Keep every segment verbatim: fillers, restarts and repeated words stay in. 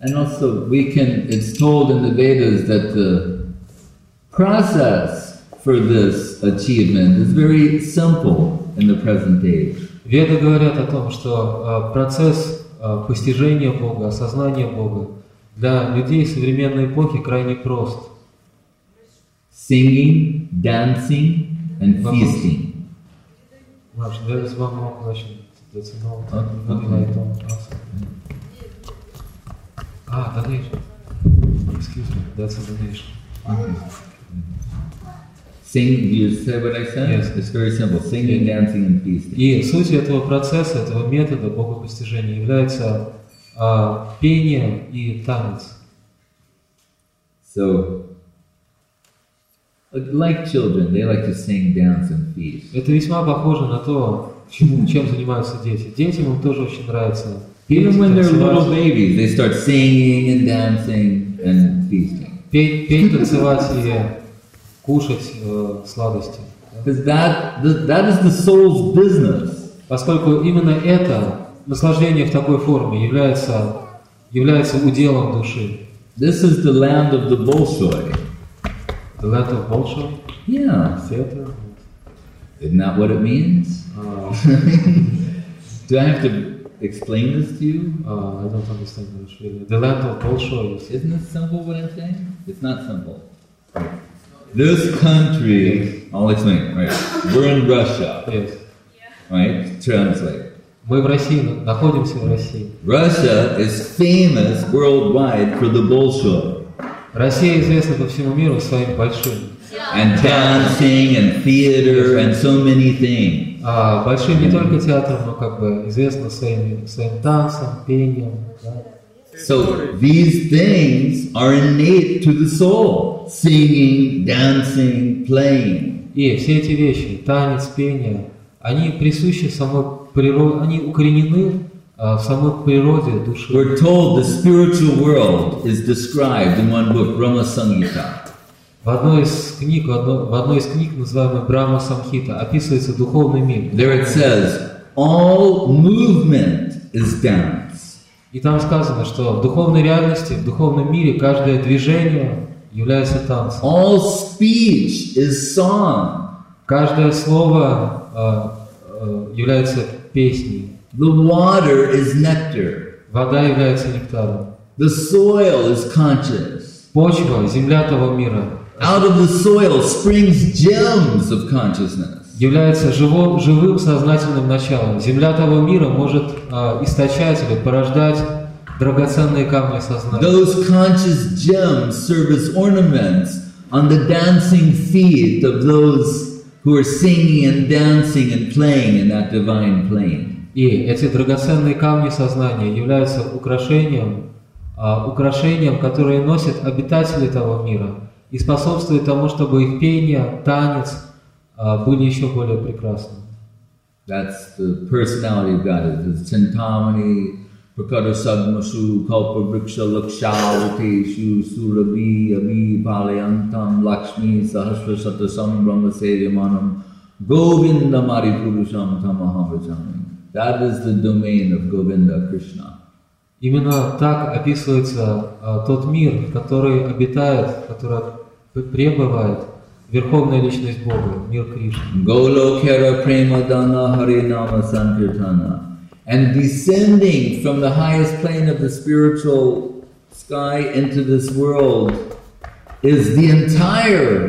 And also we can, it's told in the Vedas that the process for this achievement is very simple in the present age. Веды говорят о том, что процесс постижения Бога, осознания Бога для людей современной эпохи крайне прост. Singing, dancing, and feasting. There is one more question. That's a note. Okay. Ah, donation. Excuse me, that's a donation. Okay. Sing, you said what I said? Yes. It's very simple. Singing, dancing, and feasting. И сутью этого процесса, этого метода богопостижения является а, пение и танец. So, like children, they like to sing, dance, and feast. Это весьма похоже на то, чему, чем занимаются дети. Детям им тоже очень нравится петь, Even when they're танцевать. little babies, they start singing and dancing and feasting. Петь, петь, танцевать и кушать э, сладости. Because that, that is the soul's business. Поскольку именно это наслаждение в такой форме является, является уделом души. This is the land of the Bolshoi. The land of Bolshoi? Yeah. Theater? Isn't that what it means? Uh, Do I have to explain this to you? uh, I don't understand English really. The land of Bolshoi is... Isn't it simple what I'm saying? It's not simple. This country, I'll explain. Right. We're in Russia. Yes. Right? Translate. Мы в России, находимся в России. Russia is famous worldwide for the Bolshoi. Россия известна по всему миру своим большим. And dancing and theater and so many things. А большим не только театром, но как бы известна своим, своим танцем, пением. Да? So these things are innate to the soul. Singing, dancing, playing. И все эти вещи, танец, пение, они присущи самой природе, они укоренены а, в самой природе души. We're told the spiritual world is described in one book, Brahma Samhita. В одной из книг, в одной, в одной из книг, называемой Брахма Самхита, описывается духовный мир. There it says, all movement is dance. И там сказано, что в духовной реальности, в духовном мире каждое движение является танцем. All speech is song. Каждое слово а, а, является песней. The water is nectar. Вода является нектаром. The soil is conscious. Почва, земля того мира. Out of the soil springs gems of consciousness. Является живо, живым сознательным началом. Земля того мира может а, источать или порождать драгоценные камни сознания. Those conscious gems serve as ornaments on the dancing feet of those who are singing and dancing and playing in that divine plane. И эти драгоценные камни сознания являются украшением, а, украшением, которое носят обитатели того мира и способствует тому, чтобы их пение, танец а, были еще более прекрасны. That's the personality of God. It's Chintamani, Prakara Sadmasu, Kalpa Vriksha Lakshavateshu, Surabi, Abhi, Palayantam, Lakshmi, Sahasra Satasam, Brahma Sedyamanam, Govinda Maripurusham Tamaham Vajami. That is the domain of Govinda Krishna. Именно так описывается а, тот мир, который обитает, который пребывает Верховная Личность Бога, мир Кришны. Golokera Premadana Harinama Sankirtana. And descending from the highest plane of the spiritual sky into this world is the entire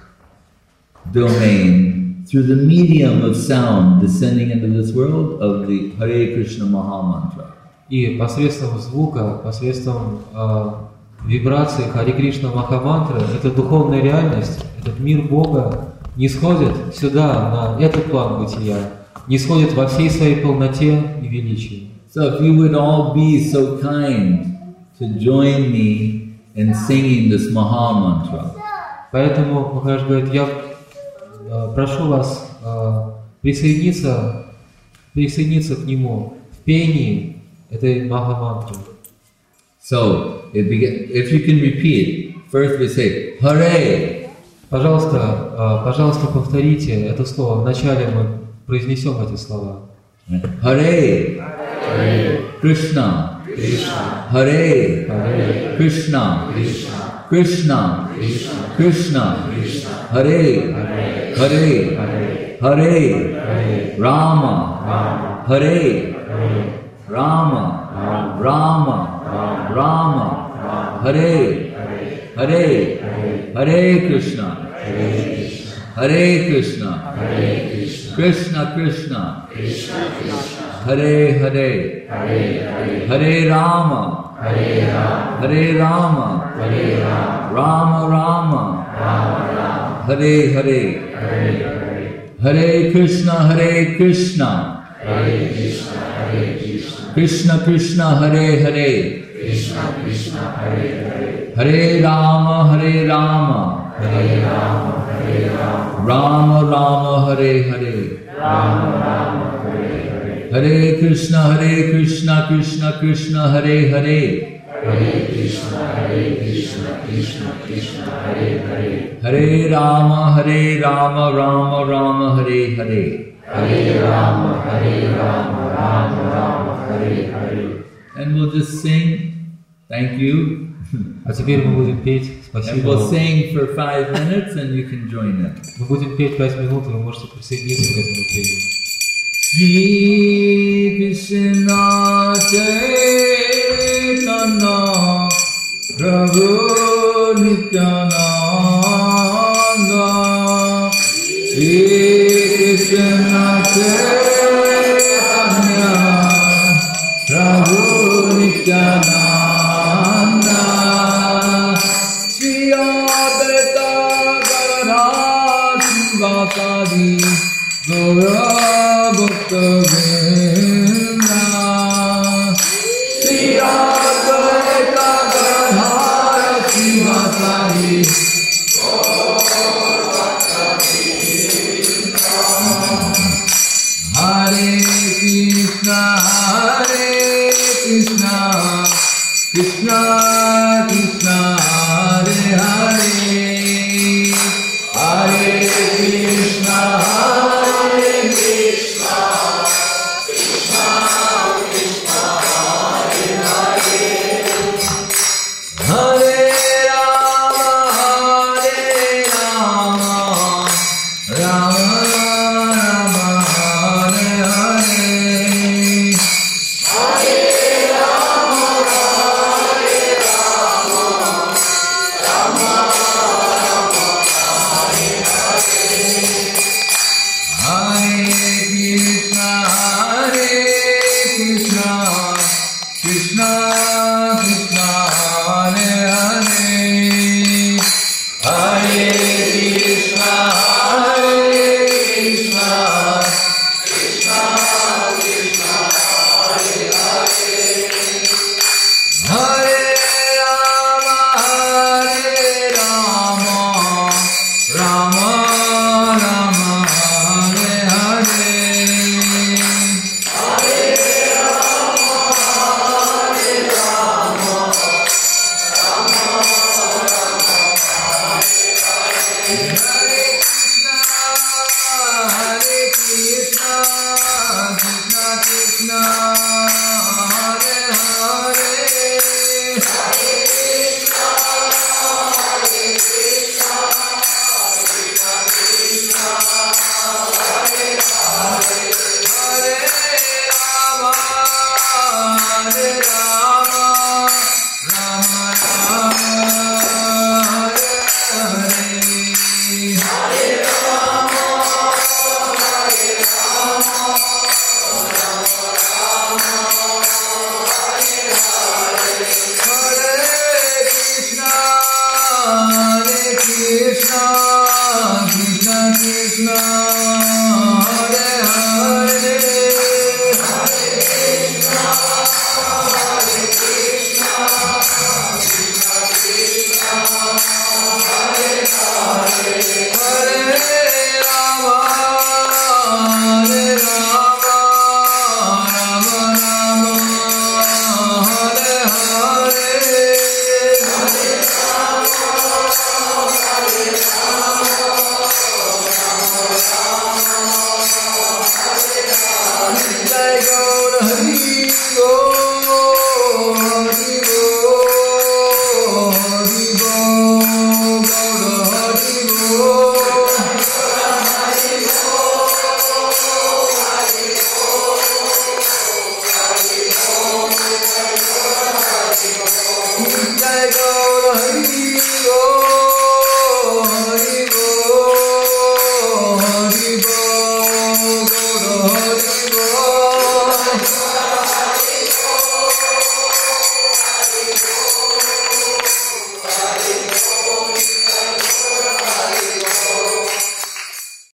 domain through the medium of sound descending into this world of the Hare Krishna Maha Mantra. И посредством звука, посредством э, вибрации Харе Кришна Махамантры, эта духовная реальность, этот мир Бога не сходит сюда, на этот план бытия, не сходит во всей своей полноте и величии. So if you would all be so kind to join me in singing this Maha Mantra. Поэтому Махарадж говорит, я э, прошу вас э, присоединиться, присоединиться к нему в пении этой Маха-мантры. So, if, begin, if you can repeat, first we say, Hare. Пожалуйста, пожалуйста, повторите это слово. Вначале мы произнесем эти слова. Hare, Hare. Krishna, Hare Krishna Krishna Krishna Hare Hare Hare Rama Hare Rama Rama Rama Hare Hare Hare Krishna Hare Krishna Krishna Krishna Hare Hare Hare Rama Hare Rama Rama Rama Hare Hare Hare Krishna Hare Krishna Krishna Krishna Hare Hare Hare Rama Hare Rama Rama Rama Hare Hare Hare Krishna Hare Krishna Krishna Krishna Hare Hare Hare Rama Hare Rama Rama Rama Hare Hare And we'll just sing. Thank you. А теперь мы будем петь. And Спасибо. we'll sing for five minutes and you can join in. Мы будем петь пять минут, и вы можете присоединиться к этому пению. Shri Krishna Chaitanya Prabhu Nityananda Shri Krishna Chaitanya Prabhu Nityananda Shri Advaita Gadadhar Sivasadi Gaura Bhakta Vrinda Shri Advaita Gadadhar Sivasadi Gaura Bhakta Vrinda Hare Krishna Hare Krishna Krishna Krishna Hare Hare Hare Krishna Hare Krishna Krishna Krishna Hare Hare Hare Rama Hare Rama Rama Rama Hare Hare Hare Rama Hare Rama Rama Rama Hare Hare Hare Krishna Hare Krishna Krishna Krishna Hare Hare Hare Krishna Hare Krishna Krishna Krishna Hare Hare Hare Rama Hare Rama Rama Rama Hare Hare Hare Rama Hare Rama Rama Rama Hare Hare Hare Krishna Hare Krishna Krishna Krishna Hare Hare Hare Krishna Hare Krishna Krishna Krishna Hare Hare Hare Rama Hare Rama Rama Rama Hare Hare Hare Rama Hare Rama Rama Rama Hare Hare Hare Krishna Hare Krishna Krishna Krishna